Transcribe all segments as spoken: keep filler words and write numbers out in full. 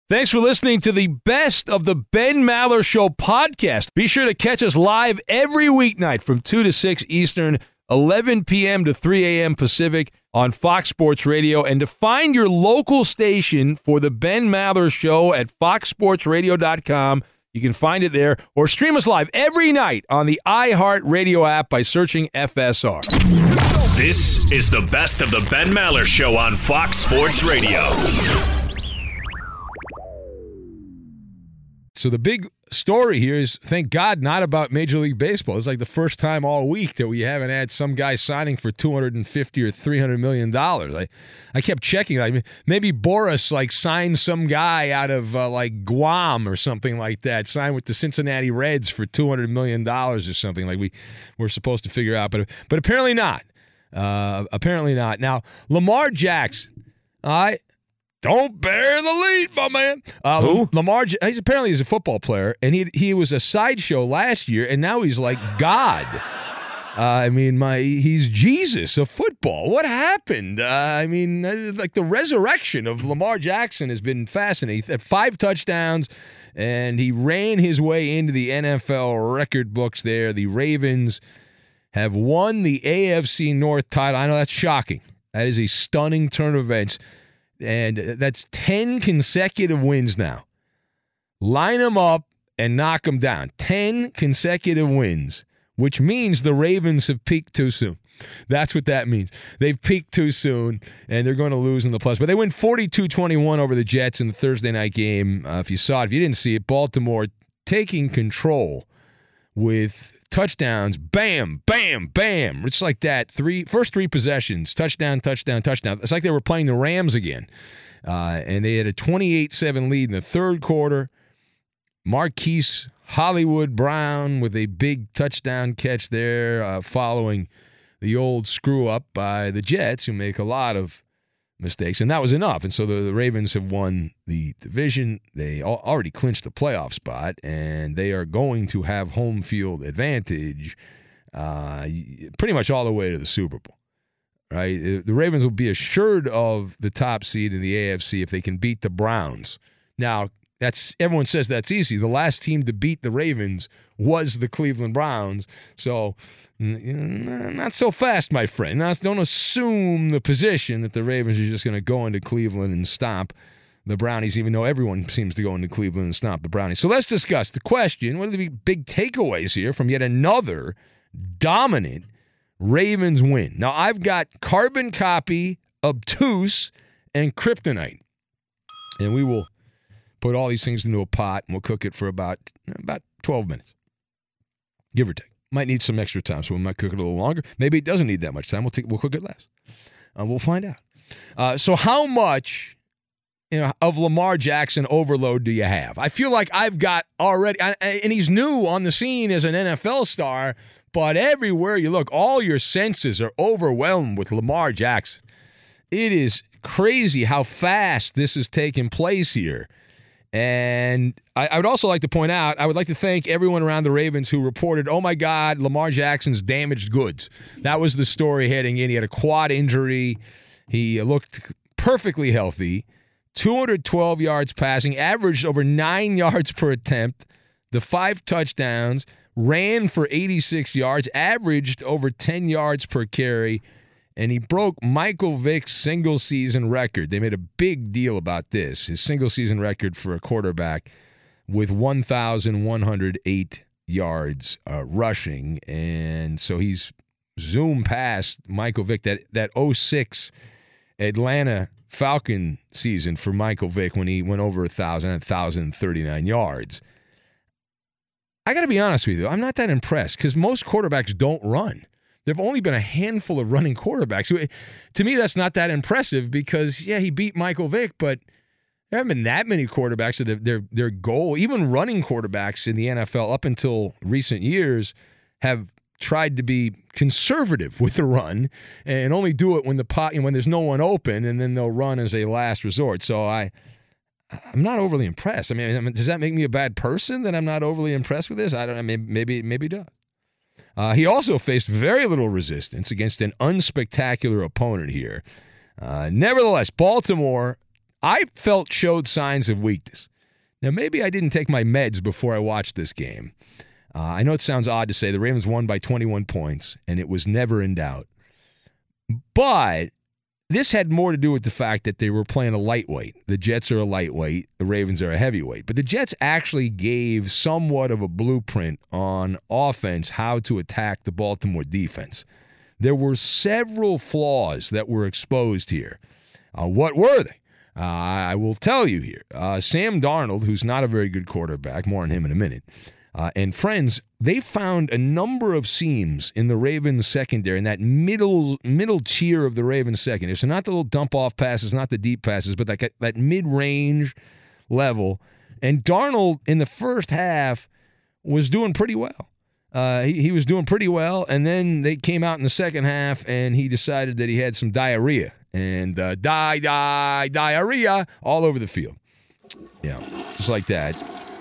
Thanks for listening to the Best of the Ben Maller Show podcast. Be sure to catch us live every weeknight from two to six Eastern, eleven p.m. to three a.m. Pacific on Fox Sports Radio. And to find your local station for the Ben Maller Show at fox sports radio dot com, you can find it there, or stream us live every night on the iHeartRadio app by searching F S R. This is the Best of the Ben Maller Show on Fox Sports Radio. So the big story here is, thank God, not about Major League Baseball. It's like the first time all week that we haven't had some guy signing for two hundred fifty or three hundred million dollars. I, I kept checking. Like maybe Boris like signed some guy out of uh, like Guam or something like that, signed with the Cincinnati Reds for two hundred million dollars or something like we were supposed to figure out. But, but apparently not. Uh, apparently not. Now, Lamar Jackson, all right, don't bear the lead, my man. Uh, Who? Lamar, he's apparently he's a football player, and he he was a sideshow last year, and now he's like God. Uh, I mean, my he's Jesus of football. What happened? Uh, I mean, uh, like the resurrection of Lamar Jackson has been fascinating. He had five touchdowns, and he ran his way into the N F L record books there. The Ravens have won the A F C North title. I know that's shocking. That is a stunning turn of events. And that's ten consecutive wins now. Line them up and knock them down. ten consecutive wins, which means the Ravens have peaked too soon. That's what that means. They've peaked too soon, and they're going to lose in the plus. But they win forty-two twenty-one over the Jets in the Thursday night game. Uh, if you saw it, if you didn't see it, Baltimore taking control with touchdowns, bam, bam, bam. It's like that. Three first three possessions, touchdown, touchdown, touchdown. It's like they were playing the Rams again. Uh, and they had a twenty-eight seven lead in the third quarter. Marquise Hollywood Brown with a big touchdown catch there, uh, following the old screw-up by the Jets, who make a lot of mistakes, and that was enough. And so the, the Ravens have won the division. They al- already clinched the playoff spot, and they are going to have home field advantage uh, pretty much all the way to the Super Bowl. Right? The Ravens will be assured of the top seed in the A F C if they can beat the Browns. Now, that's everyone says that's easy. The last team to beat the Ravens was the Cleveland Browns, so not so fast, my friend. Now, don't assume the position that the Ravens are just going to go into Cleveland and stomp the Brownies, even though everyone seems to go into Cleveland and stomp the Brownies. So let's discuss the question. What are the big takeaways here from yet another dominant Ravens win? Now, I've got carbon copy, obtuse, and kryptonite. And we will put all these things into a pot, and we'll cook it for about, about twelve minutes, give or take. Might need some extra time, so we might cook it a little longer. Maybe it doesn't need that much time. We'll take, we'll cook it less. Uh, we'll find out. Uh, so how much you know, of Lamar Jackson overload do you have? I feel like I've got already, I, and he's new on the scene as an N F L star, but everywhere you look, all your senses are overwhelmed with Lamar Jackson. It is crazy how fast this is taking place here. And I, I would also like to point out, I would like to thank everyone around the Ravens who reported, oh, my God, Lamar Jackson's damaged goods. That was the story heading in. He had a quad injury. He looked perfectly healthy. two hundred twelve yards passing, averaged over nine yards per attempt, the five touchdowns, ran for eighty-six yards, averaged over ten yards per carry, and he broke Michael Vick's single-season record. They made a big deal about this, his single-season record for a quarterback with one thousand one hundred eight yards uh, rushing. And so he's zoomed past Michael Vick, that, that oh six Atlanta Falcon season for Michael Vick when he went over one thousand, one thousand thirty-nine yards. I got to be honest with you, I'm not that impressed because most quarterbacks don't run. There have only been a handful of running quarterbacks. To me, that's not that impressive because, yeah, he beat Michael Vick, but there haven't been that many quarterbacks that have their, their goal, even running quarterbacks in the N F L up until recent years, have tried to be conservative with the run and only do it when the pot, you know, when there's no one open, and then they'll run as a last resort. So I, I'm not overly impressed. I mean, I mean, does that make me a bad person that I'm not overly impressed with this? I don't know. Maybe maybe, maybe it does. Uh, he also faced very little resistance against an unspectacular opponent here. Uh, nevertheless, Baltimore, I felt showed signs of weakness. Now, maybe I didn't take my meds before I watched this game. Uh, I know it sounds odd to say the Ravens won by twenty-one points, and it was never in doubt. But this had more to do with the fact that they were playing a lightweight. The Jets are a lightweight. The Ravens are a heavyweight. But the Jets actually gave somewhat of a blueprint on offense how to attack the Baltimore defense. There were several flaws that were exposed here. Uh, what were they? Uh, I will tell you here. Uh, Sam Darnold, who's not a very good quarterback, more on him in a minute, uh, and friends, they found a number of seams in the Ravens secondary, in that middle middle tier of the Ravens secondary. So not the little dump-off passes, not the deep passes, but that, that mid-range level. And Darnold, in the first half, was doing pretty well. Uh, he, he was doing pretty well, and then they came out in the second half, and he decided that he had some diarrhea. And uh, die, die, diarrhea all over the field. Yeah, just like that.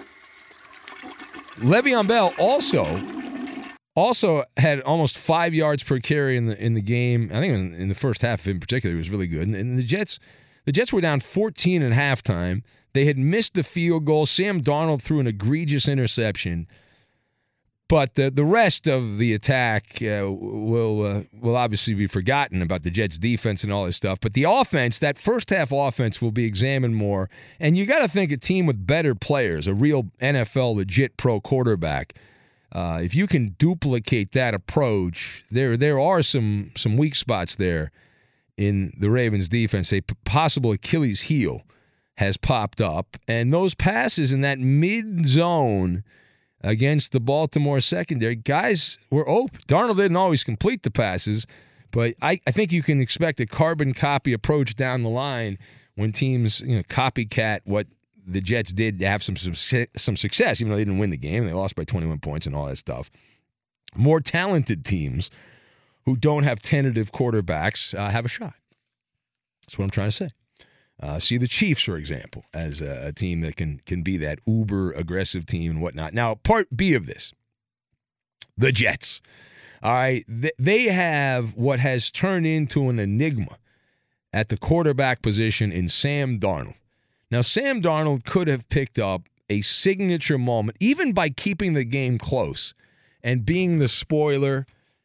Le'Veon Bell also also had almost five yards per carry in the in the game. I think in, in the first half in particular, he was really good. And, and the Jets, the Jets were down fourteen at halftime. They had missed the field goal. Sam Darnold threw an egregious interception. But the the rest of the attack uh, will uh, will obviously be forgotten about the Jets' defense and all this stuff. But the offense, that first half offense, will be examined more. And you got to think a team with better players, a real N F L legit pro quarterback, uh, if you can duplicate that approach, there there are some some weak spots there in the Ravens' defense. A possible Achilles heel has popped up, and those passes in that mid zone against the Baltimore secondary, guys were open. Darnold didn't always complete the passes, but I, I think you can expect a carbon copy approach down the line when teams, you know, copycat what the Jets did to have some, some some success, even though they didn't win the game. They lost by twenty-one points and all that stuff. More talented teams who don't have tentative quarterbacks uh, have a shot. That's what I'm trying to say. Uh, see the Chiefs, for example, as a, a team that can can be that uber-aggressive team and whatnot. Now, part B of this, the Jets. All right, th- they have what has turned into an enigma at the quarterback position in Sam Darnold. Now, Sam Darnold could have picked up a signature moment, even by keeping the game close and being the spoiler.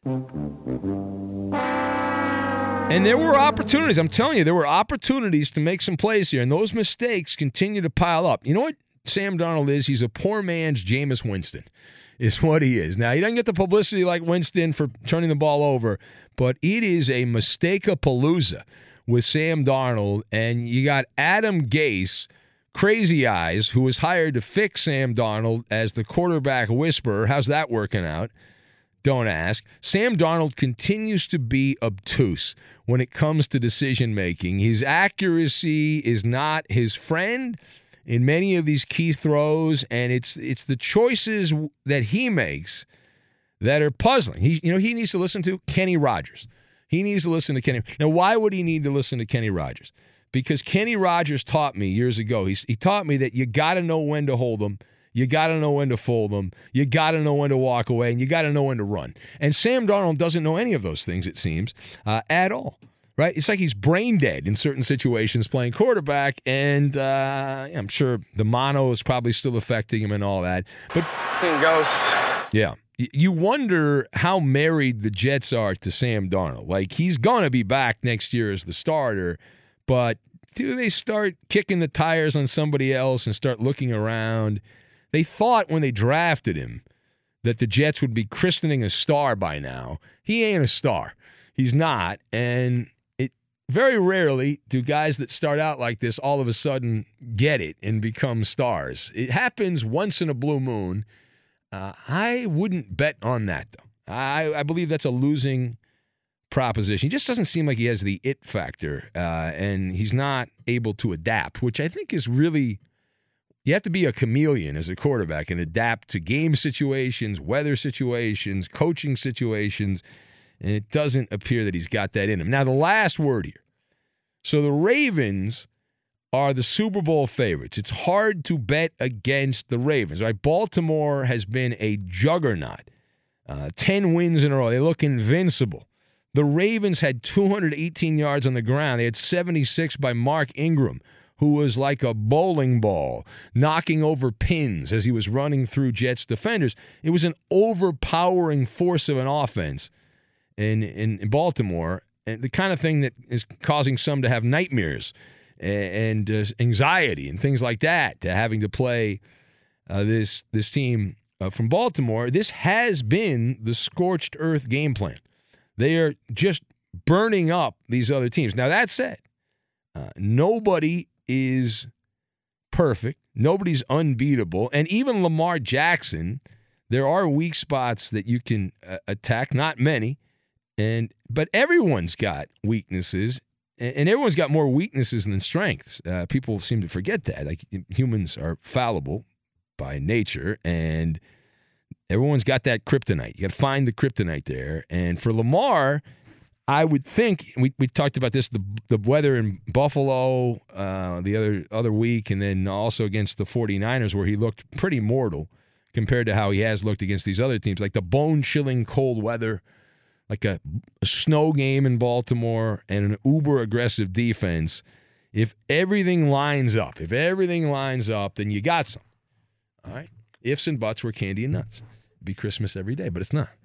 And there were opportunities. I'm telling you, there were opportunities to make some plays here, and those mistakes continue to pile up. You know what Sam Darnold is? He's a poor man's Jameis Winston, is what he is. Now, he doesn't get the publicity like Winston for turning the ball over, but it is a mistake-a-palooza with Sam Darnold, and you got Adam Gase, Crazy Eyes, who was hired to fix Sam Darnold as the quarterback whisperer. How's that working out? Don't ask. Sam Darnold continues to be obtuse when it comes to decision-making. His accuracy is not his friend in many of these key throws, and it's it's the choices that he makes that are puzzling. He, you know, he needs to listen to Kenny Rogers. He needs to listen to Kenny. Now, why would he need to listen to Kenny Rogers? Because Kenny Rogers taught me years ago, he, he taught me that you got to know when to hold them. You got to know when to fold them. You got to know when to walk away, and you got to know when to run. And Sam Darnold doesn't know any of those things, it seems, uh, at all. Right? It's like he's brain dead in certain situations playing quarterback, and uh, I'm sure the mono is probably still affecting him and all that. But seeing ghosts. Yeah. You wonder how married the Jets are to Sam Darnold. Like, he's going to be back next year as the starter, but do they start kicking the tires on somebody else and start looking around? They thought when they drafted him that the Jets would be christening a star by now. He ain't a star. He's not. And it very rarely do guys that start out like this all of a sudden get it and become stars. It happens once in a blue moon. Uh, I wouldn't bet on that, though. I, I believe that's a losing proposition. He just doesn't seem like he has the it factor, uh, and he's not able to adapt, which I think is really... You have to be a chameleon as a quarterback and adapt to game situations, weather situations, coaching situations, and it doesn't appear that he's got that in him. Now, the last word here. So the Ravens are the Super Bowl favorites. It's hard to bet against the Ravens, right? Baltimore has been a juggernaut. Uh, ten wins in a row. They look invincible. The Ravens had two hundred eighteen yards on the ground. They had seventy-six by Mark Ingram, who was like a bowling ball, knocking over pins as he was running through Jets defenders. It was an overpowering force of an offense in, in, in Baltimore, and the kind of thing that is causing some to have nightmares and, and uh, anxiety and things like that, to having to play uh, this, this team uh, from Baltimore. This has been the scorched earth game plan. They are just burning up these other teams. Now, that said, uh, nobody is perfect. Nobody's unbeatable. And even Lamar Jackson, there are weak spots that you can uh, attack, not many. And but everyone's got weaknesses, and, and everyone's got more weaknesses than strengths. Uh, people seem to forget that. Like, humans are fallible by nature, and everyone's got that kryptonite. You got to find the kryptonite there. And for Lamar, I would think, we, we talked about this, the the weather in Buffalo uh, the other other week, and then also against the 49ers, where he looked pretty mortal compared to how he has looked against these other teams, like the bone-chilling cold weather, like a, a snow game in Baltimore, and an uber-aggressive defense. If everything lines up, if everything lines up, then you got some. All right? Ifs and buts were candy and nuts. It'd be Christmas every day, but it's not.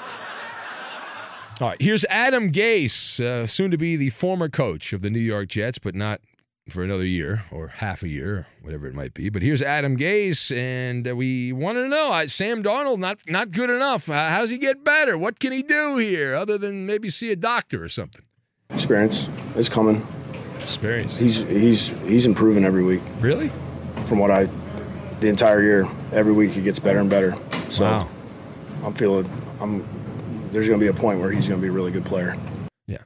All right, here's Adam Gase, uh, soon to be the former coach of the New York Jets, but not for another year or half a year, whatever it might be. But here's Adam Gase, and uh, we want to know, uh, Sam Darnold, not not good enough. Uh, how does he get better? What can he do here other than maybe see a doctor or something? Experience is coming. Experience. He's he's he's improving every week. Really? From what I, the entire year, every week he gets better and better. So wow. I'm feeling, I'm. There's going to be a point where he's going to be a really good player. Yeah.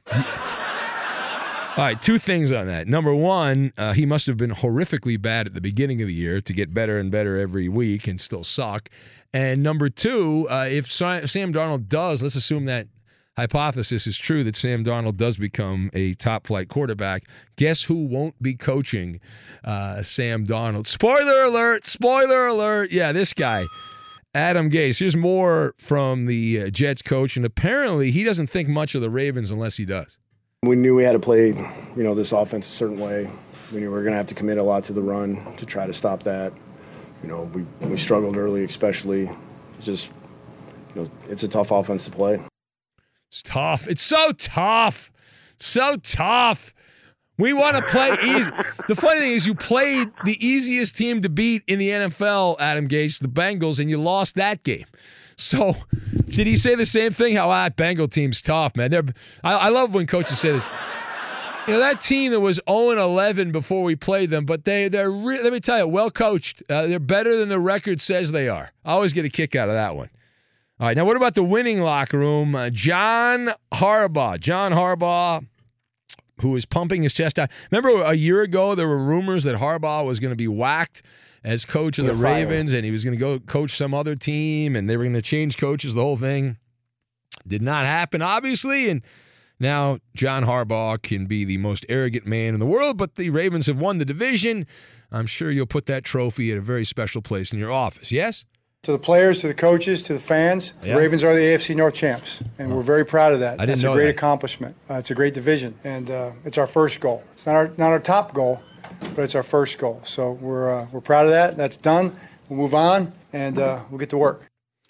All right, two things on that. Number one, uh, he must have been horrifically bad at the beginning of the year to get better and better every week and still suck. And number two, uh, if Sam Darnold does, let's assume that hypothesis is true, that Sam Darnold does become a top-flight quarterback, guess who won't be coaching uh, Sam Darnold? Spoiler alert, spoiler alert. Yeah, this guy. Adam Gase. Here's more from the uh, Jets coach, and apparently he doesn't think much of the Ravens unless he does. We knew we had to play, you know, this offense a certain way. We knew we were going to have to commit a lot to the run to try to stop that. You know, we we struggled early, especially. It's just, you know, it's a tough offense to play. It's tough. It's so tough. So tough. We want to play easy. The funny thing is, you played the easiest team to beat in the N F L, Adam Gase, the Bengals, and you lost that game. So, did he say the same thing? How ah, Bengal team's tough, man. They're, I, I love when coaches say this. You know, that team that was oh and eleven before we played them, but they, they're, re- let me tell you, well coached. Uh, they're better than the record says they are. I always get a kick out of that one. All right, now what about the winning locker room? Uh, John Harbaugh. John Harbaugh, who is pumping his chest out. Remember a year ago there were rumors that Harbaugh was going to be whacked as coach of the Ravens, and he was going to go coach some other team, and they were going to change coaches, the whole thing. Did not happen, obviously, and now John Harbaugh can be the most arrogant man in the world, but the Ravens have won the division. I'm sure you'll put that trophy at a very special place in your office, yes? To the players, to the coaches, to the fans, yeah. The Ravens are the A F C North champs, and oh. we're very proud of that. I didn't That's know a great that. accomplishment. Uh, it's a great division, and uh, it's our first goal. It's not our not our top goal, but it's our first goal. So we're uh, we're proud of that. That's done. We'll move on, and uh, we'll get to work.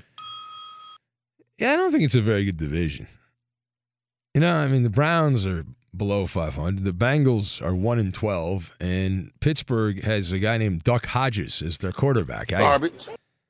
Yeah, I don't think it's a very good division. You know, I mean, the Browns are below five hundred. The Bengals are one and twelve, and Pittsburgh has a guy named Duck Hodges as their quarterback. I, Garbage.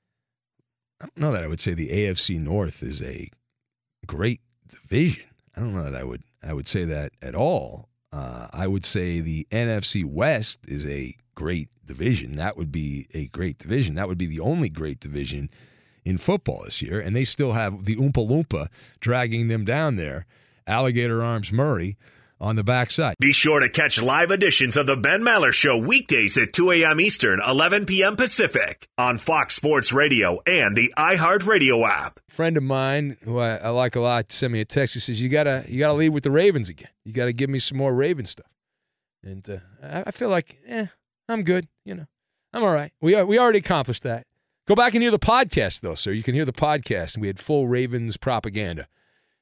I don't know that I would say the A F C North is a great division. I don't know that I would I would say that at all. Uh, I would say the N F C West is a great division. That would be a great division. That would be the only great division in football this year, and they still have the Oompa Loompa dragging them down there, Alligator Arms Murray, on the backside. Be sure to catch live editions of the Ben Maller Show weekdays at two a.m. Eastern, eleven p.m. Pacific on Fox Sports Radio and the iHeartRadio app. A friend of mine who I, I like a lot sent me a text. He says, you gotta you gotta lead with the Ravens again. You gotta give me some more Raven stuff. And uh, I, I feel like, eh, I'm good. You know, I'm all right. We we already accomplished that. Go back and hear the podcast, though, sir. You can hear the podcast. We had full Ravens propaganda.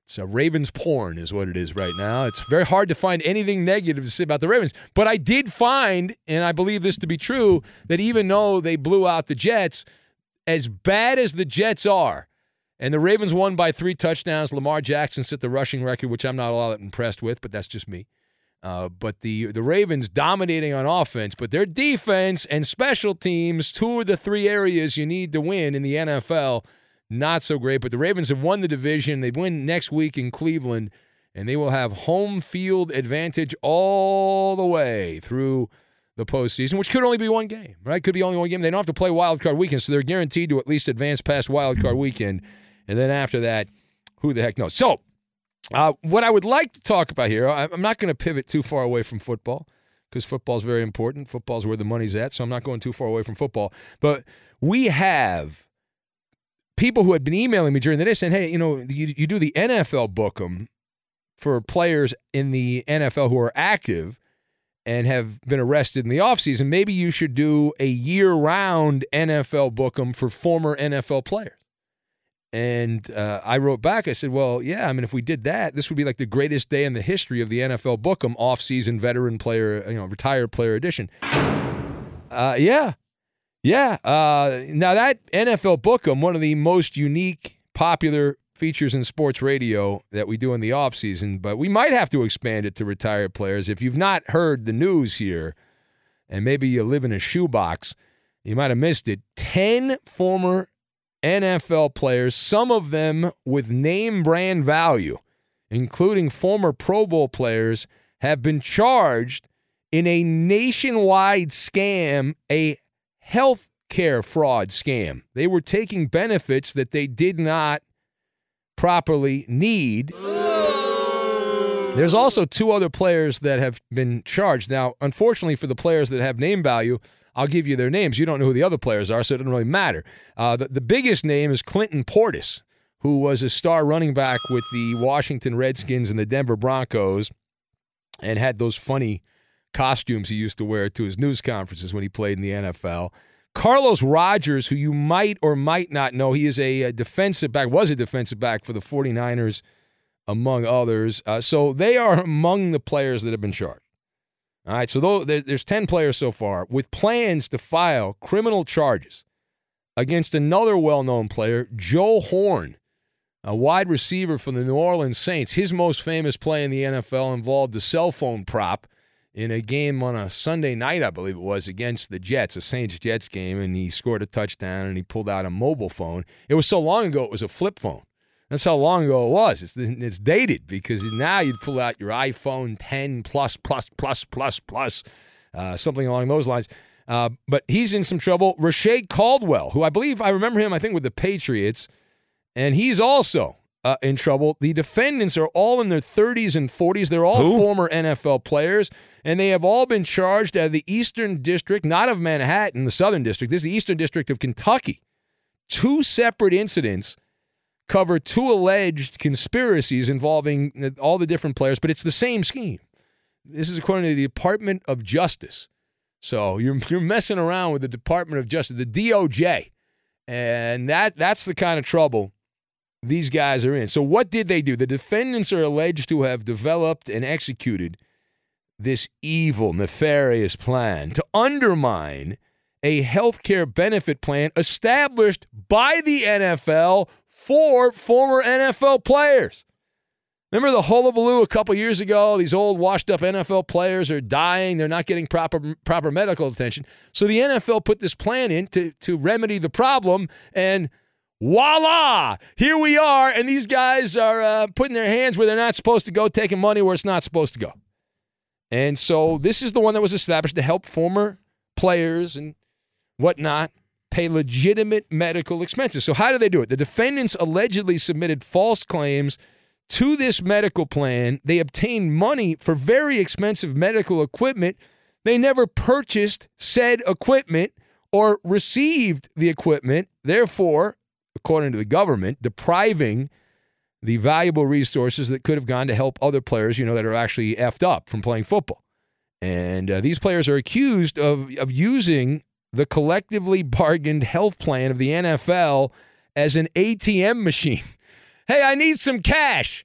So Ravens porn is what it is right now. It's very hard to find anything negative to say about the Ravens. But I did find, and I believe this to be true, that even though they blew out the Jets, as bad as the Jets are, and the Ravens won by three touchdowns, Lamar Jackson set the rushing record, which I'm not all that impressed with, but that's just me. Uh, but the, the Ravens dominating on offense, but their defense and special teams, two of the three areas you need to win in the N F L, not so great, but the Ravens have won the division. They win next week in Cleveland, and they will have home field advantage all the way through the postseason, which could only be one game, right? Could be only one game. They don't have to play Wild Card Weekend, so they're guaranteed to at least advance past Wild Card Weekend. And then after that, who the heck knows? So uh, what I would like to talk about here, I, I'm not going to pivot too far away from football because football is very important. Football is where the money's at, so I'm not going too far away from football. But we have people who had been emailing me during the day saying, hey, you know, you, you do the N F L Book'em for players in the N F L who are active and have been arrested in the offseason. Maybe you should do a year-round N F L Book'em for former N F L players. And uh, I wrote back, I said, well, yeah, I mean, if we did that, this would be like the greatest day in the history of the N F L Book'em off-season veteran player, you know, retired player edition. Uh, yeah. Yeah. Uh, now, that N F L Book'em, one of the most unique, popular features in sports radio that we do in the offseason, but we might have to expand it to retired players. If you've not heard the news here, and maybe you live in a shoebox, you might have missed it. Ten former N F L players, some of them with name brand value, including former Pro Bowl players, have been charged in a nationwide scam, a health care fraud scam. They were taking benefits that they did not properly need. There's also two other players that have been charged. Now, unfortunately for the players that have name value, I'll give you their names. You don't know who the other players are, so it doesn't really matter. Uh, the, the biggest name is Clinton Portis, who was a star running back with the Washington Redskins and the Denver Broncos and had those funny costumes he used to wear to his news conferences when he played in the N F L. Carlos Rogers, who you might or might not know, he is a, a defensive back, was a defensive back for the 49ers, among others. Uh, so they are among the players that have been charged. All right, so there's ten players so far with plans to file criminal charges against another well-known player, Joe Horn, a wide receiver from the New Orleans Saints. His most famous play in the N F L involved a cell phone prop in a game on a Sunday night, I believe it was, against the Jets, a Saints-Jets game, and he scored a touchdown and he pulled out a mobile phone. It was so long ago it was a flip phone. That's how long ago it was. It's, it's dated because now you'd pull out your iPhone ten plus, plus, plus, plus, plus, uh, something along those lines. Uh, but he's in some trouble. Rashae Caldwell, who I believe, I remember him, I think, with the Patriots, and he's also uh, in trouble. The defendants are all in their thirties and forties. They're all who? former N F L players, and they have all been charged out of the Eastern District, not of Manhattan, the Southern District. This is the Eastern District of Kentucky. Two separate incidents cover two alleged conspiracies involving all the different players, but it's the same scheme. This is according to the Department of Justice. So you're you're messing around with the Department of Justice, the D O J, and that that's the kind of trouble these guys are in. So what did they do? The defendants are alleged to have developed and executed this evil, nefarious plan to undermine a health care benefit plan established by the N F L for former N F L players. Remember the hullabaloo a couple years ago? These old washed-up N F L players are dying. They're not getting proper proper medical attention. So the N F L put this plan in to, to remedy the problem, and voila! Here we are, and these guys are uh, putting their hands where they're not supposed to go, taking money where it's not supposed to go. And so this is the one that was established to help former players and whatnot pay legitimate medical expenses. So how do they do it? The defendants allegedly submitted false claims to this medical plan. They obtained money for very expensive medical equipment. They never purchased said equipment or received the equipment, therefore, according to the government, depriving the valuable resources that could have gone to help other players, you know, that are actually effed up from playing football. And uh, these players are accused of, of using the collectively bargained health plan of the N F L as an A T M machine. Hey, I need some cash.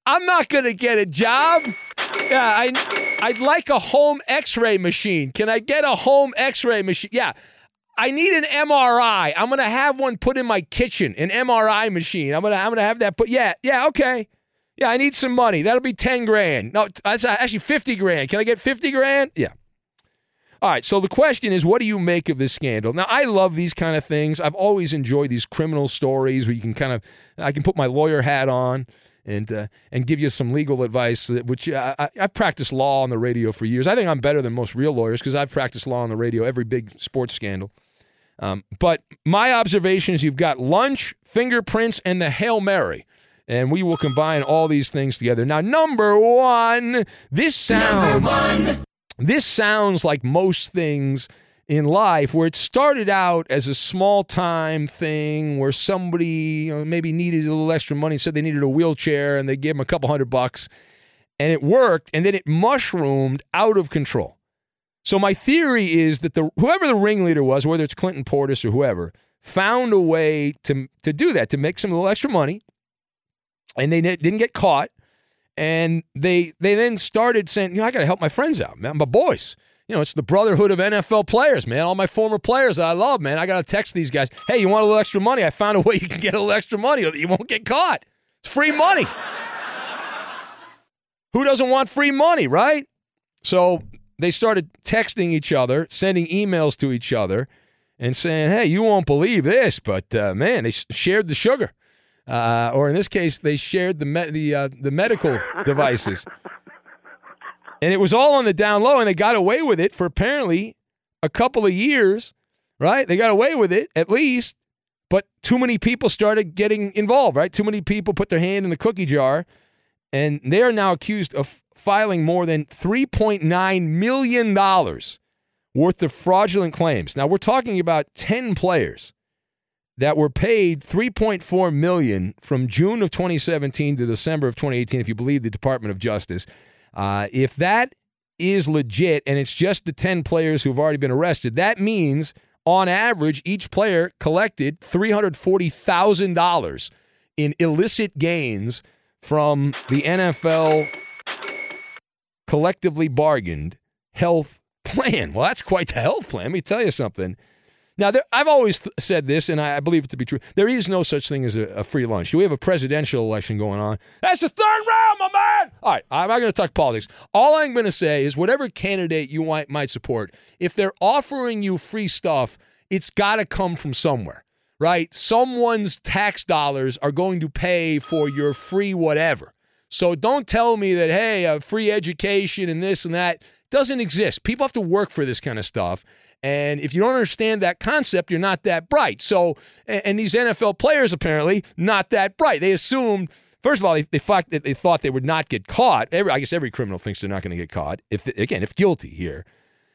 I'm not going to get a job. Yeah, I, I'd like a home x-ray machine. Can I get a home x-ray machine? Yeah, I need an M R I. I'm going to have one put in my kitchen, an M R I machine. I'm going to I'm going to have that put. Yeah, yeah, okay. Yeah, I need some money. That'll be ten grand. No, that's actually fifty grand. Can I get fifty grand? Yeah. All right, so the question is, what do you make of this scandal? Now, I love these kind of things. I've always enjoyed these criminal stories where you can kind of, I can put my lawyer hat on and uh, and give you some legal advice, which uh, I, I've practiced law on the radio for years. I think I'm better than most real lawyers because I've practiced law on the radio, every big sports scandal. Um, but my observation is you've got lunch, fingerprints, and the Hail Mary. And we will combine all these things together. Now, number one, this sounds this sounds like most things in life where it started out as a small-time thing where somebody, you know, maybe needed a little extra money, said they needed a wheelchair, and they gave them a couple hundred bucks, and it worked, and then it mushroomed out of control. So my theory is that the whoever the ringleader was, whether it's Clinton Portis or whoever, found a way to to do that, to make some little extra money, and they didn't get caught. And they they then started saying, you know, I got to help my friends out, man, my boys. You know, it's the brotherhood of N F L players, man. All my former players that I love, man. I got to text these guys, hey, you want a little extra money? I found a way you can get a little extra money that you won't get caught. It's free money. Who doesn't want free money, right? So they started texting each other, sending emails to each other, and saying, hey, you won't believe this, but, uh, man, they shared the sugar. Uh, or in this case, they shared the me- the uh, the medical devices. And it was all on the down low, and they got away with it for apparently a couple of years, right? They got away with it, at least, but too many people started getting involved, right? Too many people put their hand in the cookie jar, and they are now accused of filing more than three point nine million dollars worth of fraudulent claims. Now, we're talking about ten players that were paid three point four million dollars from June of twenty seventeen to December of twenty eighteen, if you believe the Department of Justice. Uh, if that is legit and it's just the ten players who've already been arrested, that means, on average, each player collected three hundred forty thousand dollars in illicit gains from the N F L collectively bargained health plan. Well, that's quite the health plan. Let me tell you something. Now, there, I've always th- said this, and I, I believe it to be true. There is no such thing as a, a free lunch. We have a presidential election going on. That's the third round, my man! All right, I'm not going to talk politics. All I'm going to say is whatever candidate you might, might support, if they're offering you free stuff, it's got to come from somewhere, right? Someone's tax dollars are going to pay for your free whatever. So don't tell me that, hey, a free education and this and that doesn't exist. People have to work for this kind of stuff. And if you don't understand that concept, you're not that bright. So, and, and these N F L players apparently not that bright. They assumed, first of all, they, they thought that they thought they would not get caught. Every, I guess every criminal thinks they're not going to get caught. If again, if guilty here,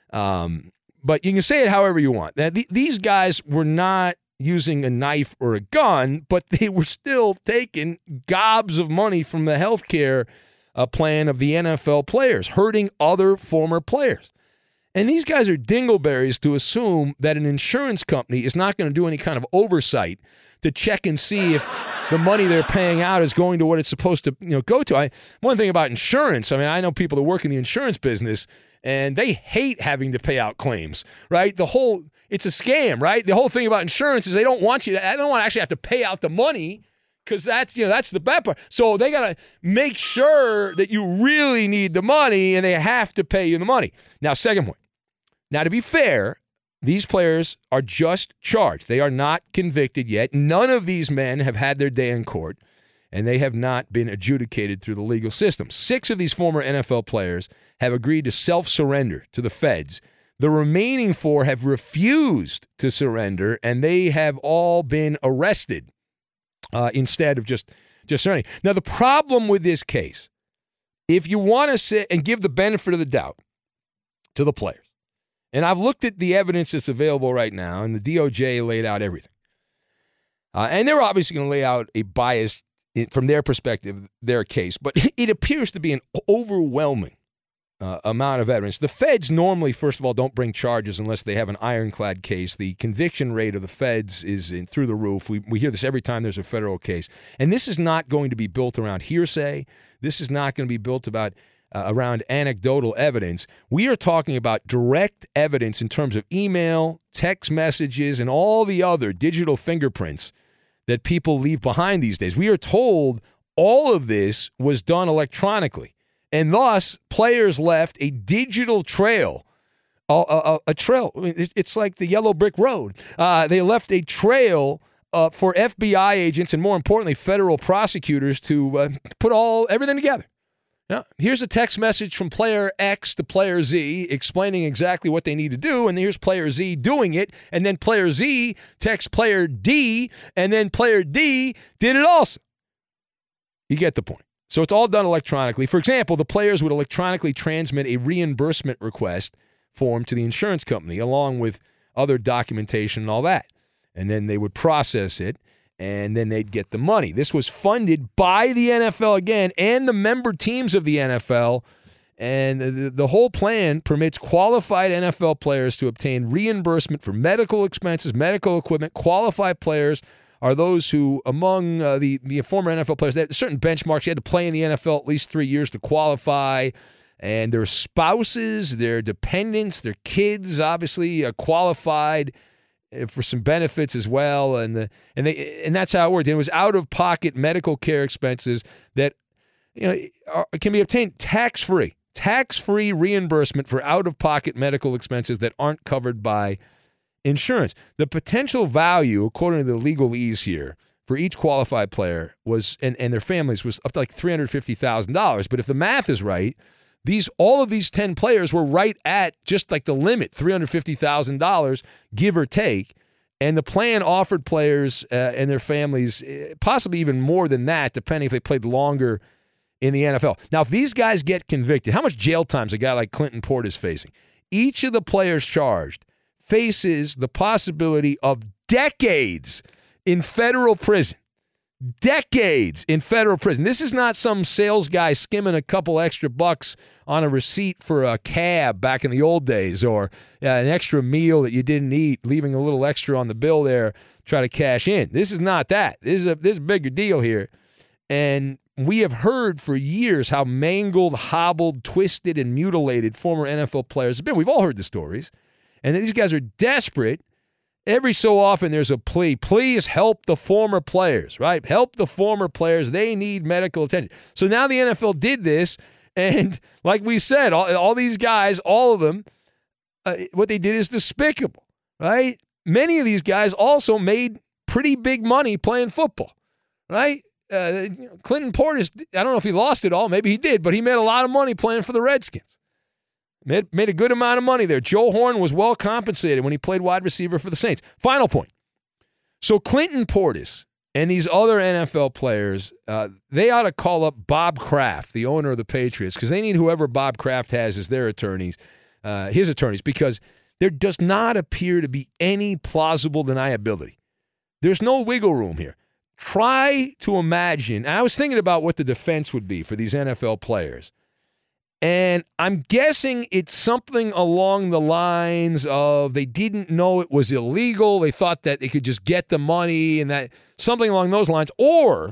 um, but you can say it however you want. Now, the, these guys were not using a knife or a gun, but they were still taking gobs of money from the health care uh, plan of the N F L players, hurting other former players. And these guys are dingleberries to assume that an insurance company is not going to do any kind of oversight to check and see if the money they're paying out is going to what it's supposed to, you know, go to. I, one thing about insurance, I mean, I know people that work in the insurance business, and they hate having to pay out claims, right? The whole, it's a scam, right? The whole thing about insurance is they don't want you to, I don't want to actually have to pay out the money because that's, you know, that's the bad part. So they got to make sure that you really need the money, and they have to pay you the money. Now, second point. Now, to be fair, these players are just charged. They are not convicted yet. None of these men have had their day in court, and they have not been adjudicated through the legal system. Six of these former N F L players have agreed to self-surrender to the feds. The remaining four have refused to surrender, and they have all been arrested uh, instead of just, just surrendering. Now, the problem with this case, if you want to sit and give the benefit of the doubt to the players, and I've looked at the evidence that's available right now, and the D O J laid out everything. Uh, and they're obviously going to lay out a bias in, from their perspective, their case. But it appears to be an overwhelming uh, amount of evidence. The feds normally, first of all, don't bring charges unless they have an ironclad case. The conviction rate of the feds is in, through the roof. We, we hear this every time there's a federal case. And this is not going to be built around hearsay. This is not going to be built about uh, around anecdotal evidence. We are talking about direct evidence in terms of email, text messages, and all the other digital fingerprints that people leave behind these days. We are told all of this was done electronically, and thus players left a digital trail, a, a, a trail. It's like the yellow brick road. Uh, they left a trail uh, for F B I agents and, more importantly, federal prosecutors to uh, put all everything together. Now, here's a text message from player X to player Z explaining exactly what they need to do, and here's player Z doing it, and then player Z texts player D, and then player D did it also. You get the point. So it's all done electronically. For example, the players would electronically transmit a reimbursement request form to the insurance company, along with other documentation and all that. And then they would process it, and then they'd get the money. This was funded by the N F L again and the member teams of the N F L. And the, the whole plan permits qualified N F L players to obtain reimbursement for medical expenses, medical equipment. Qualified players are those who, among uh, the, the former N F L players, they had certain benchmarks. You had to play in the N F L at least three years to qualify. And their spouses, their dependents, their kids, obviously uh, qualified for some benefits as well, and the and they and that's how it worked. And it was out-of-pocket medical care expenses that you know are, can be obtained tax-free, tax-free reimbursement for out-of-pocket medical expenses that aren't covered by insurance. The potential value, according to the legalese here, for each qualified player was and, and their families was up to like three hundred fifty thousand dollars. But if the math is right, These all of these ten players were right at just like the limit, three hundred fifty thousand dollars, give or take. And the plan offered players uh, and their families uh, possibly even more than that, depending if they played longer in the N F L. Now, if these guys get convicted, how much jail time is a guy like Clinton Portis facing? Each of the players charged faces the possibility of decades in federal prison. Decades in federal prison. This is not some sales guy skimming a couple extra bucks on a receipt for a cab back in the old days, or uh, an extra meal that you didn't eat, leaving a little extra on the bill there, try to cash in. This is not that. This is a this is a bigger deal here. And we have heard for years how mangled, hobbled, twisted, and mutilated former N F L players have been. We've all heard the stories. And these guys are desperate. Every so often there's a plea. Please help the former players, right? Help the former players. They need medical attention. So now the N F L did this, and like we said, all, all these guys, all of them, uh, what they did is despicable, right? Many of these guys also made pretty big money playing football, right? Uh, Clinton Portis, I don't know if he lost it all. Maybe he did, but he made a lot of money playing for the Redskins. Made, made a good amount of money there. Joe Horn was well compensated when he played wide receiver for the Saints. Final point. So Clinton Portis and these other N F L players, uh, they ought to call up Bob Kraft, the owner of the Patriots, because they need whoever Bob Kraft has as their attorneys, uh, his attorneys, because there does not appear to be any plausible deniability. There's no wiggle room here. Try to imagine, and I was thinking about what the defense would be for these N F L players. And I'm guessing it's something along the lines of they didn't know it was illegal. They thought that they could just get the money and that something along those lines. Or,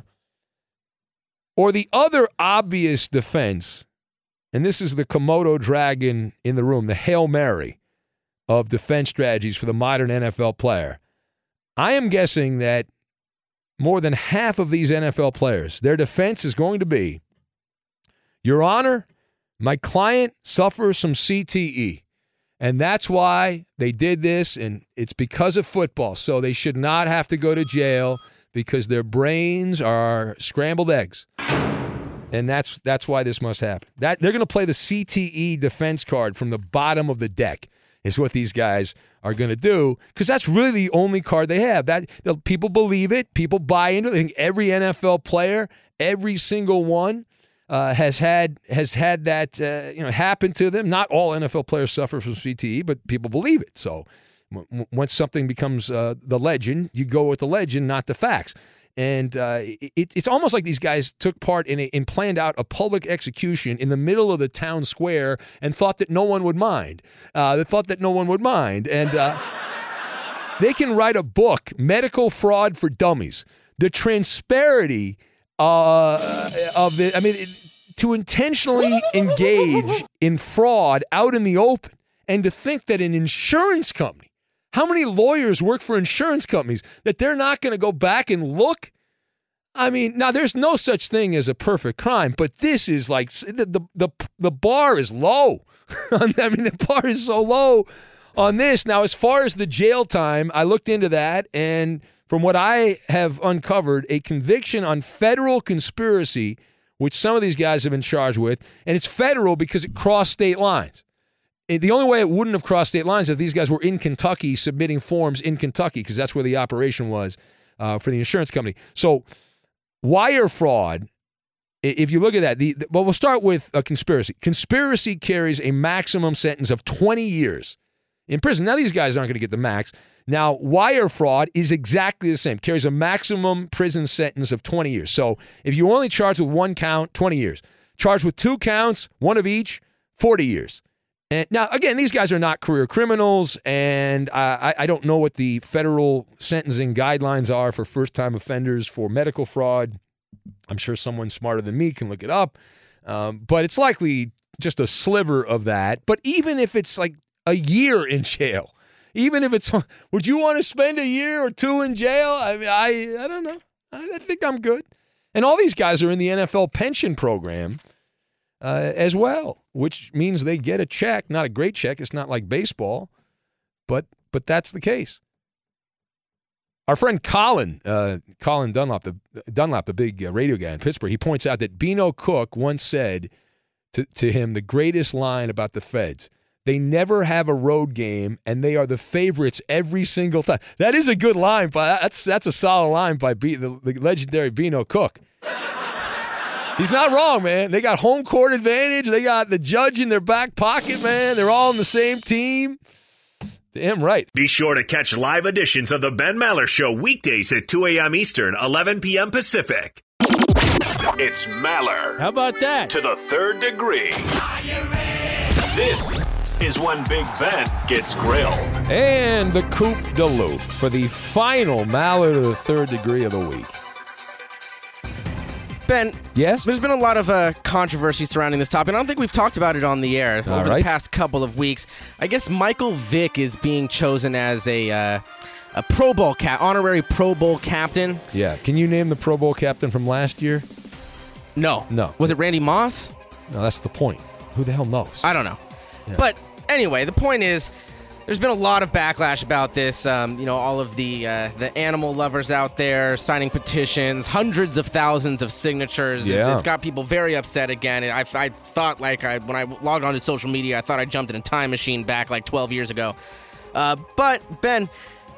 or the other obvious defense, and this is the Komodo dragon in the room, the Hail Mary of defense strategies for the modern N F L player. I am guessing that more than half of these N F L players, their defense is going to be, Your Honor, my client suffers from C T E, and that's why they did this, and it's because of football. So they should not have to go to jail because their brains are scrambled eggs. And that's that's why this must happen. That they're going to play the C T E defense card from the bottom of the deck is what these guys are going to do, because that's really the only card they have. That people believe it. People buy into it. I think every N F L player, every single one, Uh, has had has had that uh, you know happen to them. Not all N F L players suffer from C T E, but people believe it. So w- once something becomes uh, the legend, you go with the legend, not the facts. And uh, it, it's almost like these guys took part in a, in planned out a public execution in the middle of the town square and thought that no one would mind. Uh, they thought that no one would mind, and uh, they can write a book, Medical Fraud for Dummies. The transparency Uh, of the, I mean, it, to intentionally engage in fraud out in the open, and to think that an insurance company, how many lawyers work for insurance companies, that they're not going to go back and look? I mean, now there's no such thing as a perfect crime, but this is like the the the, the bar is low. I mean, the bar is so low on this. Now, as far as the jail time, I looked into that, and from what I have uncovered, a conviction on federal conspiracy, which some of these guys have been charged with, and it's federal because it crossed state lines. The only way it wouldn't have crossed state lines is if these guys were in Kentucky submitting forms in Kentucky, because that's where the operation was uh, for the insurance company. So wire fraud, if you look at that, the, the, well, we'll start with a conspiracy. Conspiracy carries a maximum sentence of twenty years in prison. Now, these guys aren't going to get the max. Now, wire fraud is exactly the same. Carries a maximum prison sentence of twenty years. So if you only charged with one count, twenty years. Charged with two counts, one of each, forty years. And now, again, these guys are not career criminals, and I, I don't know what the federal sentencing guidelines are for first-time offenders for medical fraud. I'm sure someone smarter than me can look it up. Um, but it's likely just a sliver of that. But even if it's like a year in jail, even if it's, would you want to spend a year or two in jail? I mean, I, I don't know. I, I think I'm good. And all these guys are in the N F L pension program uh, as well, which means they get a check. Not a great check. It's not like baseball, but but that's the case. Our friend Colin, uh, Colin Dunlap, the Dunlap, the big uh, radio guy in Pittsburgh, he points out that Beano Cook once said to, to him the greatest line about the Feds. They never have a road game, and they are the favorites every single time. That is a good line, but that's that's a solid line by B, the, the legendary Beano Cook. He's not wrong, man. They got home court advantage. They got the judge in their back pocket, man. They're all on the same team. Damn right. Be sure to catch live editions of the Ben Maller Show weekdays at two a.m. Eastern, eleven p.m. Pacific. It's Maller. How about that? To the third degree. This is when Big Ben gets grilled. And the Coupe de Loop for the final Maller to the third degree of the week. Ben, yes? There's been a lot of uh, controversy surrounding this topic. I don't think we've talked about it on the air All over right. the past couple of weeks. I guess Michael Vick is being chosen as a uh, a Pro Bowl cap, honorary Pro Bowl captain. Yeah. Can you name the Pro Bowl captain from last year? No. No. Was it Randy Moss? No, that's the point. Who the hell knows? I don't know. Yeah. But anyway, the point is, there's been a lot of backlash about this. Um, you know, all of the uh, the animal lovers out there signing petitions, hundreds of thousands of signatures. Yeah. It's, it's got people very upset again. And I, I thought, like, I when I logged onto social media, I thought I jumped in a time machine back like twelve years ago. Uh, but, Ben,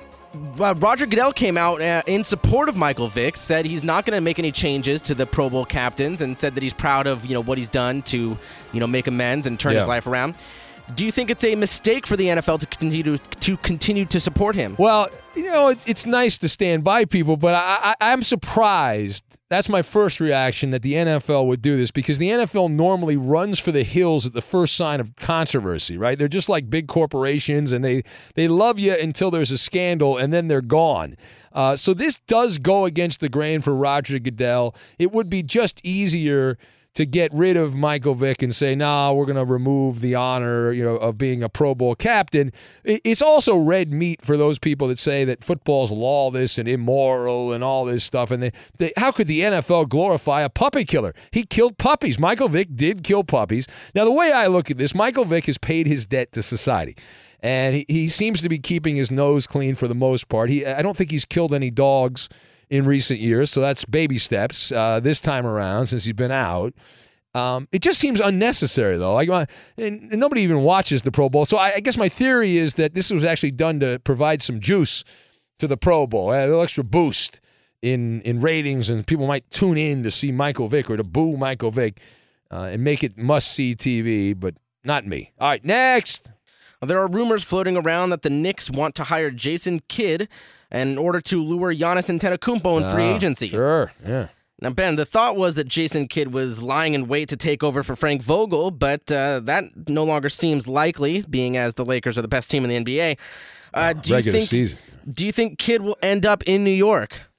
uh, Roger Goodell came out uh, in support of Michael Vick, said he's not going to make any changes to the Pro Bowl captains, and said that he's proud of, you know, what he's done to, you know, make amends and turn Yeah. his life around. Do you think it's a mistake for the N F L to continue to, to continue to support him? Well, you know, it's, it's nice to stand by people, but I, I, I'm surprised. That's my first reaction, that the N F L would do this, because the N F L normally runs for the hills at the first sign of controversy, right? They're just like big corporations, and they, they love you until there's a scandal, and then they're gone. Uh, so this does go against the grain for Roger Goodell. It would be just easier to get rid of Michael Vick and say, nah, we're going to remove the honor, you know, of being a Pro Bowl captain. It's also red meat for those people that say that football's lawless and immoral and all this stuff. And they, they, how could the N F L glorify a puppy killer? He killed puppies. Michael Vick did kill puppies. Now, the way I look at this, Michael Vick has paid his debt to society. And he, he seems to be keeping his nose clean for the most part. He, I don't think he's killed any dogs in recent years, so that's baby steps uh, this time around since he's been out. Um, it just seems unnecessary, though. Like, uh, and, and nobody even watches the Pro Bowl. So I, I guess my theory is that this was actually done to provide some juice to the Pro Bowl, a little extra boost in in ratings, and people might tune in to see Michael Vick or to boo Michael Vick uh, and make it must-see T V, but not me. All right, next. There are rumors floating around that the Knicks want to hire Jason Kidd in order to lure Giannis Antetokounmpo in free Ah, agency. Sure, yeah. Now, Ben, the thought was that Jason Kidd was lying in wait to take over for Frank Vogel, but uh, that no longer seems likely, being as the Lakers are the best team in the N B A. Uh, do you Regular think, season. Do you think Kidd will end up in New York?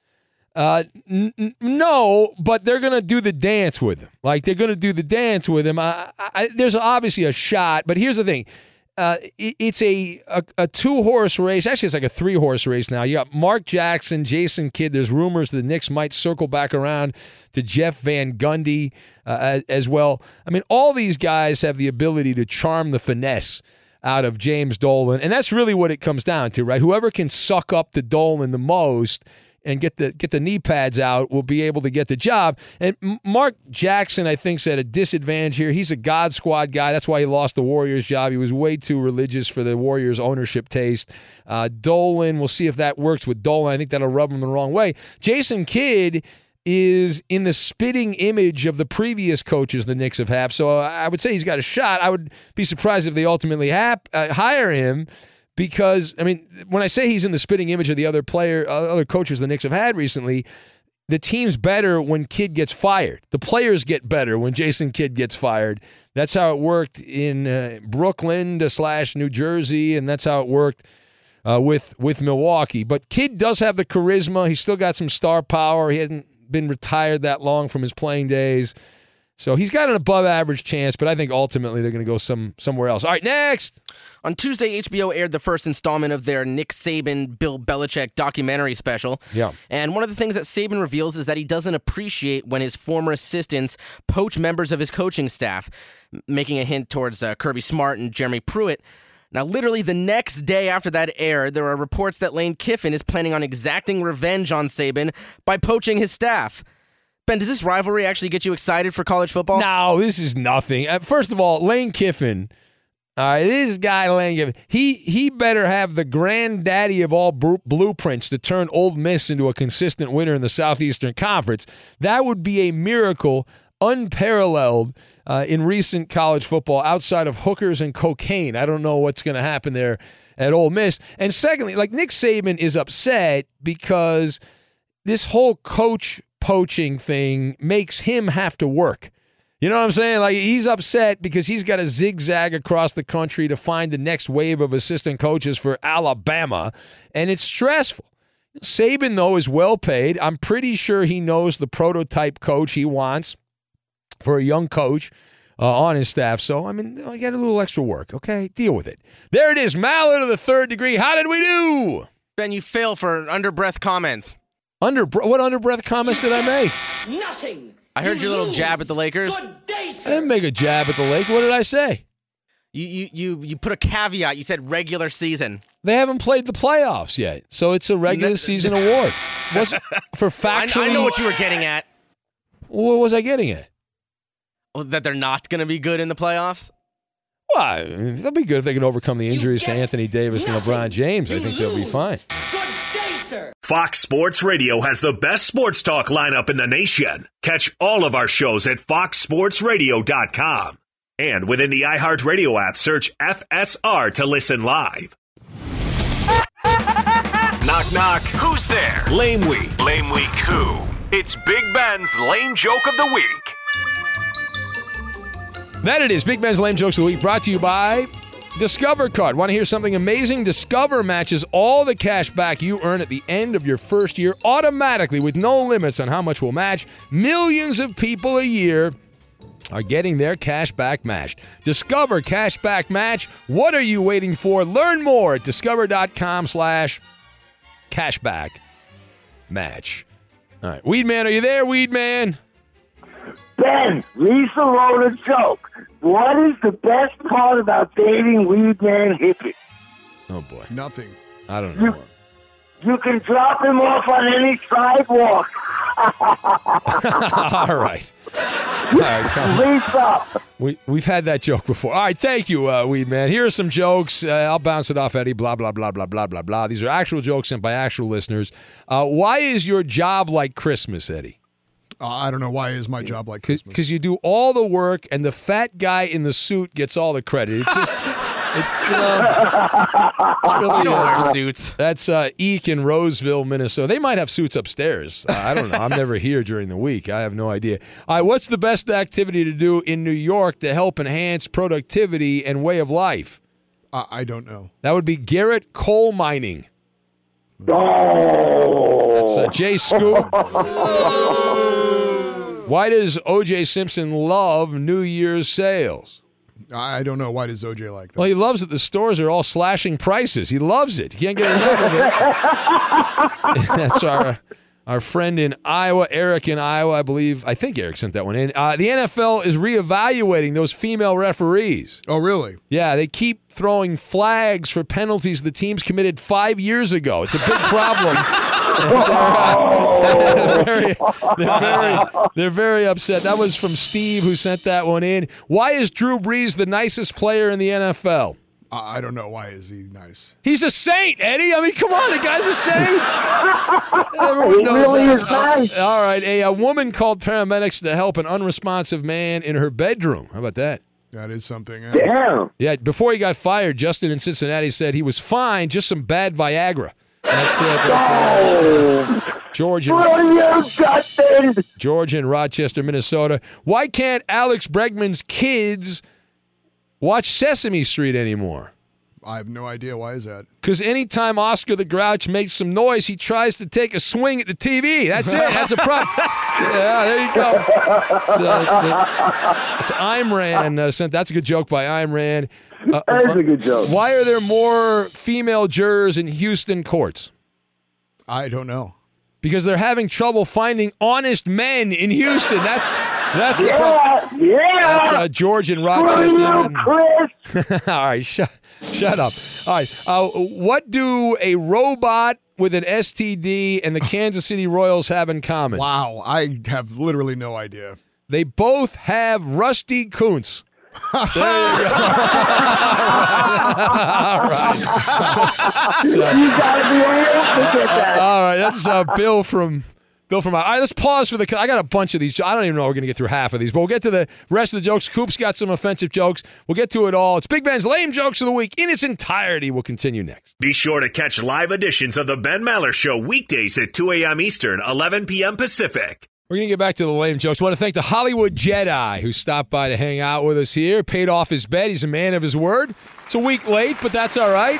Uh, n- n- no, but they're going to do the dance with him. Like, they're going to do the dance with him. I, I, there's obviously a shot, but here's the thing. Uh, it, it's a, a, a two-horse race. Actually, it's like a three-horse race now. You got Mark Jackson, Jason Kidd. There's rumors the Knicks might circle back around to Jeff Van Gundy uh, as, as well. I mean, all these guys have the ability to charm the finesse out of James Dolan, and that's really what it comes down to, right? Whoever can suck up to Dolan the most and get the get the knee pads out will be able to get the job. And Mark Jackson, I think, is at a disadvantage here. He's a God Squad guy. That's why he lost the Warriors job. He was way too religious for the Warriors ownership taste. Uh, Dolan, we'll see if that works with Dolan. I think that'll rub him the wrong way. Jason Kidd is in the spitting image of the previous coaches the Knicks have had. So I would say he's got a shot. I would be surprised if they ultimately hap- uh, hire him. Because, I mean, when I say he's in the spitting image of the other player, uh, other coaches the Knicks have had recently, the team's better when Kidd gets fired. The players get better when Jason Kidd gets fired. That's how it worked in uh, Brooklyn to slash New Jersey, and that's how it worked uh, with with Milwaukee. But Kidd does have the charisma. He's still got some star power. He hasn't been retired that long from his playing days. So he's got an above-average chance, but I think ultimately they're going to go some somewhere else. All right, next. On Tuesday, H B O aired the first installment of their Nick Saban, Bill Belichick documentary special. Yeah. And one of the things that Saban reveals is that he doesn't appreciate when his former assistants poach members of his coaching staff, making a hint towards uh, Kirby Smart and Jeremy Pruitt. Now, literally the next day after that aired, there are reports that Lane Kiffin is planning on exacting revenge on Saban by poaching his staff. Ben, does this rivalry actually get you excited for college football? No, this is nothing. Uh, first of all, Lane Kiffin, all right, this guy Lane Kiffin, he he better have the granddaddy of all br- blueprints to turn Ole Miss into a consistent winner in the Southeastern Conference. That would be a miracle unparalleled uh, in recent college football outside of hookers and cocaine. I don't know what's going to happen there at Ole Miss. And secondly, like Nick Saban is upset because this whole coach poaching thing makes him have to work. You know what I'm saying? Like, he's upset because he's got to zigzag across the country to find the next wave of assistant coaches for Alabama, and it's stressful. Saban, though, is well paid. I'm pretty sure he knows the prototype coach he wants for a young coach uh, on his staff. So, I mean, I got a little extra work, okay? Deal with it. There it is, Mallard of the third degree. How did we do? Ben, you fail for under-breath comments. Under What under-breath comments did I make? Nothing. I heard You your little lose. jab at the Lakers. Good day, I sir. didn't make a jab at the lake. What did I say? You, you you you put a caveat. You said regular season. They haven't played the playoffs yet, so it's a regular season award. Was for I, factually? I know what you were getting at. What was I getting at? Well, that they're not going to be good in the playoffs. Well, I mean, they'll be good if they can overcome the injuries to get Anthony Davis and nothing. LeBron James. I You think they'll be lose. fine. Good day, sir. Fox Sports Radio has the best sports talk lineup in the nation. Catch all of our shows at fox sports radio dot com. And within the iHeartRadio app, search F S R to listen live. Knock, knock. Who's there? Lame Week. Lame Week who? It's Big Ben's Lame Joke of the Week. That it is. Big Ben's Lame Jokes of the Week brought to you by Discover Card. Want to hear something amazing? Discover matches all the cash back you earn at the end of your first year automatically with no limits on how much will match. Millions of people a year are getting their cash back matched. Discover Cash Back Match. What are you waiting for? Learn more at discover.com slash cashback match. All right. Weed Man, are you there, Weed Man? Ben, Lisa wrote a joke. What is the best part about dating Weed Man Hippie? Oh, boy. Nothing. I don't know. You can drop him off on any sidewalk. All right. All right, come on. Lisa. We, we've had that joke before. All right, thank you, uh, Weed Man. Here are some jokes. Uh, I'll bounce it off Eddie, blah, blah, blah, blah, blah, blah, blah. These are actual jokes sent by actual listeners. Uh, why is your job like Christmas, Eddie? Uh, I don't know why is my job like Christmas. Because you do all the work, and the fat guy in the suit gets all the credit. It's just, it's, you know, it's really, Wear uh, suits. that's uh, Eek in Roseville, Minnesota. They might have suits upstairs. Uh, I don't know. I'm never here during the week. I have no idea. All right, what's the best activity to do in New York to help enhance productivity and way of life? Uh, I don't know. That would be Garrett coal mining. Oh. That's That's uh, Jay Scoop. Why does O J Simpson love New Year's sales? I don't know. Why does O J like that? Well, he loves that the stores are all slashing prices. He loves it. He can't get enough of it. That's our our friend in Iowa, Eric in Iowa, I believe. I think Eric sent that one in. Uh, the N F L is reevaluating those female referees. Oh, really? Yeah, they keep throwing flags for penalties the teams committed five years ago. It's a big problem. they're, uh, they're, very, they're, very, they're very upset. That was from Steve who sent that one in. Why is Drew Brees the nicest player in the N F L? I I don't know. Why is he nice? He's a saint, Eddie. I mean, come on, the guy's a saint. Everyone He knows really that. is nice. All right, a, a woman called paramedics to help an unresponsive man in her bedroom. How about that? That is something. Uh, Damn. Yeah, before he got fired, Justin in Cincinnati said he was fine, just some bad Viagra. That's it. Right there. That's it. George in, Brilliant, Justin. George in Rochester, Minnesota. Why can't Alex Bregman's kids watch Sesame Street anymore? I have no idea. Why is that? Because anytime Oscar the Grouch makes some noise, he tries to take a swing at the T V. That's it. That's a problem. Yeah, there you go. So it's, uh, it's Imran uh, sent. That's a good joke by Imran. Uh, That is a good joke. Why are there more female jurors in Houston courts? I don't know. Because they're having trouble finding honest men in Houston. That's that's the problem. Yeah, yeah. That's uh, George in Screw Rochester. you, Chris. All right, shut shut up. All right, uh, what do a robot with an S T D and the Kansas City Royals have in common? Wow. I have literally no idea. They both have Rusty Kuntz. There you go. All right. So, You gotta be real to get that. all right, that's uh, Bill from Bill from. All right, let's pause for the. I got a bunch of these. I don't even know if we're going to get through half of these, but we'll get to the rest of the jokes. Coop's got some offensive jokes. We'll get to it all. It's Big Ben's lame jokes of the week in its entirety. We'll continue next. Be sure to catch live editions of the Ben Maller Show weekdays at two a.m. Eastern, eleven p.m. Pacific. We're going to get back to the lame jokes. I want to thank the Hollywood Jedi who stopped by to hang out with us here, paid off his bet. He's a man of his word. It's a week late, but that's all right.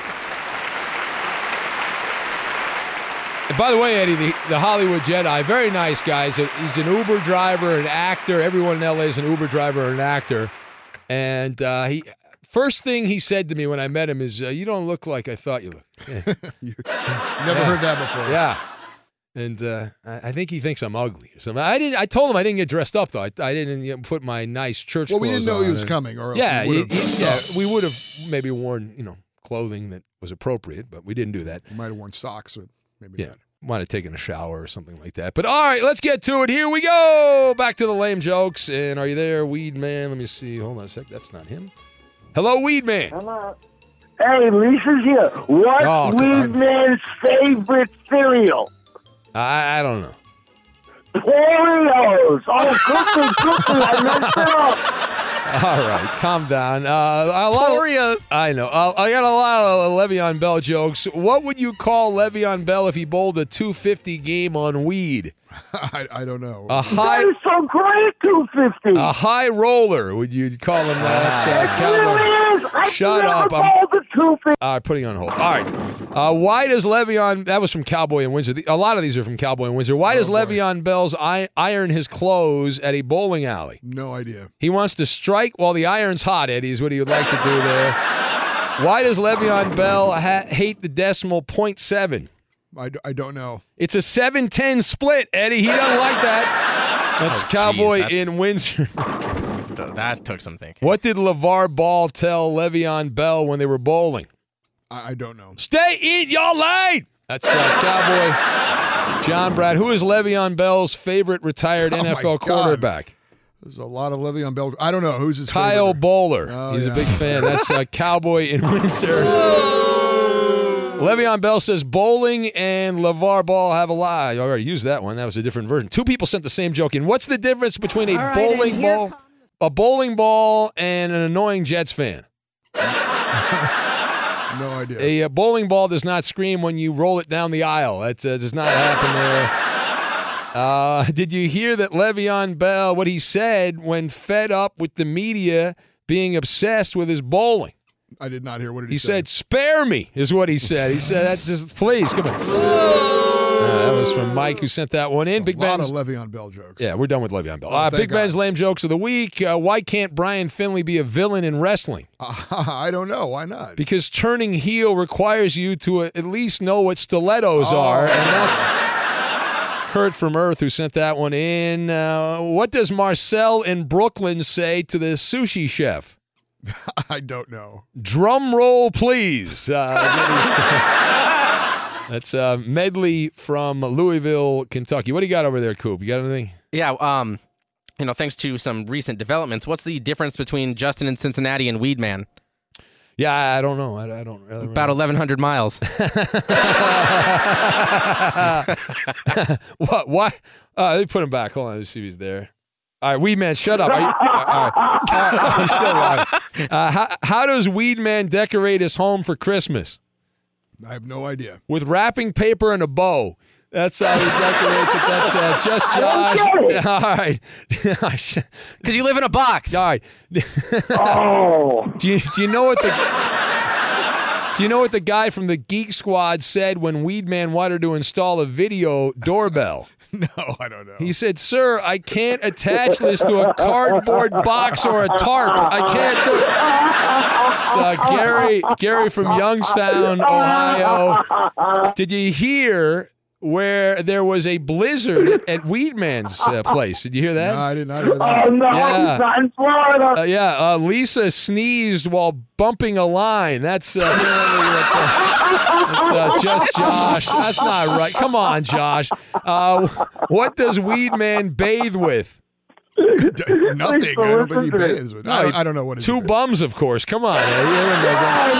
And by the way, Eddie, the, the Hollywood Jedi, very nice guy. He's, a, he's an Uber driver, an actor. Everyone in L A is an Uber driver or an actor. And uh, he first thing he said to me when I met him is, uh, you don't look like I thought you looked. Yeah. Never Yeah. heard that before. Yeah. And uh, I I think he thinks I'm ugly or something. I didn't. I told him I didn't get dressed up though. I, I didn't you know, put my nice church Well, we clothes didn't know on he was and- coming, or else Yeah, we he- would have. he- yeah, we would have maybe worn you know clothing that was appropriate, but we didn't do that. We might have worn socks, or maybe Yeah, not. might have taken a shower or something like that. But all right, let's get to it. Here we go. Back to the lame jokes. And are you there, Weed Man? Let me see. Hold on a sec. That's not him. Hello, Weed Man. Hello. Hey, Lisa's here. What's Oh, come Weed on. Man's favorite cereal? I, I don't know. Oreos. Oh, cookie, cookie. I messed it up. All right, calm down. Uh, a lot of- Oreos. I know. Uh, I got a lot of Le'Veon Bell jokes. What would you call Le'Veon Bell if he bowled a two fifty game on weed? I, I don't know. A high, That is so great, two fifty. a high roller. Would you call him that? Uh, It cowboy? really is. I Shut never up, I'm- called it two fifty. All right, putting on hold. All right. Uh, why does Le'Veon? That was from Cowboy and Windsor. The- A lot of these are from Cowboy and Windsor. Why does Oh, boy. Le'Veon Bell's I- iron his clothes at a bowling alley? No idea. He wants to strike while the iron's hot. Eddie is what he would like to do there. Why does Le'Veon Bell ha- hate the decimal point seven? I, d- I don't know. It's a seven ten split, Eddie. He doesn't like that. That's Oh, geez, Cowboy that's- in Windsor. Th- That took some thinking. What did LeVar Ball tell Le'Veon Bell when they were bowling? I, I don't know. Stay in your lane. That's uh, Cowboy John Brad. Who is Le'Veon Bell's favorite retired Oh, N F L my God. quarterback? There's a lot of Le'Veon Bell. I don't know. Who's his Kyle favorite? Bowler. Oh, He's yeah. a big fan. That's uh, Cowboy in Windsor. Le'Veon Bell says bowling and LeVar Ball have a lie. I already used that one. That was a different version. Two people sent the same joke in. What's the difference between a All right, bowling and here ball, a bowling ball, and an annoying Jets fan? No idea. A, uh bowling ball does not scream when you roll it down the aisle. That uh, does not happen there. Uh, did you hear that Le'Veon Bell, what he said when fed up with the media being obsessed with his bowling? I did not hear. What did he, He say? said, "Spare me," is what he said. He said, "That's just please come on." Uh, that was from Mike who sent that one in. A Big lot Ben's. of Le'Veon Bell jokes. Yeah, we're done with Le'Veon Bell. Oh, Uh, thank Big God. Ben's lame jokes of the week. Uh, why can't Brian Finley be a villain in wrestling? Uh, I don't know. Why not? Because turning heel requires you to at least know what stilettos Oh. are, and that's Kurt from Earth who sent that one in. Uh, what does Marcel in Brooklyn say to the sushi chef? I don't know. Drum roll, please. Uh, that's what he said. That's uh, Medley from Louisville, Kentucky. What do you got over there, Coop? You got anything? Yeah, um, you know, thanks to some recent developments, what's the difference between Justin in Cincinnati and Weedman? Yeah, I I don't know. I, I don't really About eleven hundred miles. What? Why? Uh, let me put him back. Hold on. Let's see if he's there. All right, Weedman, shut up. Are you, all right, all right. He's still alive. Uh, how, how does Weedman decorate his home for Christmas? I have no idea. With wrapping paper and a bow. That's how he decorates it. That's uh, just I Josh. don't get it. All right. Because you live in a box. All right. Oh. Do you do you know what the Do you know what the guy from the Geek Squad said when Weedman wanted to install a video doorbell? No, I don't know. He said, "Sir, I can't attach this to a cardboard box or a tarp. I can't do it." It's uh, Gary, Gary from Youngstown, Ohio. Did you hear where there was a blizzard at, at Weedman's uh, place? Did you hear that? No, I did not hear that. Oh, no, Yeah. he's not in Florida. Uh, yeah, uh, Lisa sneezed while bumping a line. That's uh, that's uh, just Josh. That's not right. Come on, Josh. Uh, what does Weedman bathe with? Nothing. I don't think he Listen to it. bathes with. No, I, don't, he- I don't know what it is. Two bums, of course. Come on, Eddie. Everyone knows that.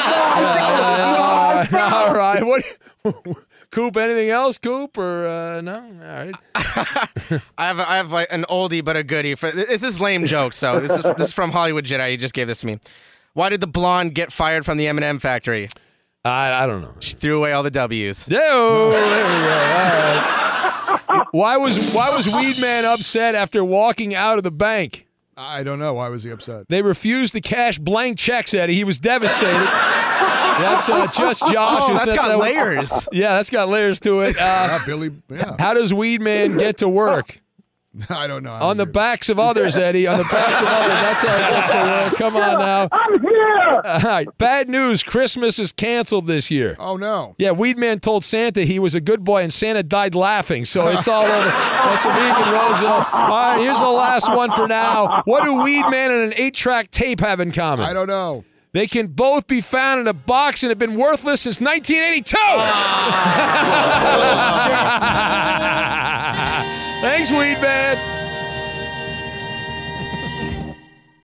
Yeah, all right. What? Coop? Anything else, Coop? Or uh, no? All right. I have I have like an oldie but a goodie. For this is lame joke. So this is this is from Hollywood Jedi. He just gave this to me. Why did the blonde get fired from the M and M factory? I I don't know. She threw away all the W's. There, there we go. All right. Why was Why was Weedman upset after walking out of the bank? I don't know. Why was he upset? They refused to cash blank checks, Eddie. He was devastated. That's uh, just Josh. Oh, who that's sent got that one. layers. Yeah, that's got layers to it. Uh, Yeah, Billy. Yeah. how does Weedman get to work? I don't know. I On was the here. backs of others, Eddie. On the backs of others. That's how it gets to work. Come on now. I'm here. All right. Bad news. Christmas is canceled this year. Oh no. Yeah, Weedman told Santa he was a good boy, and Santa died laughing. So it's all over. That's the week in Roseville. All right, here's the last one for now. What do Weedman and an eight-track tape have in common? I don't know. They can both be found in a box and have been worthless since nineteen eighty-two. Thanks, Weedman.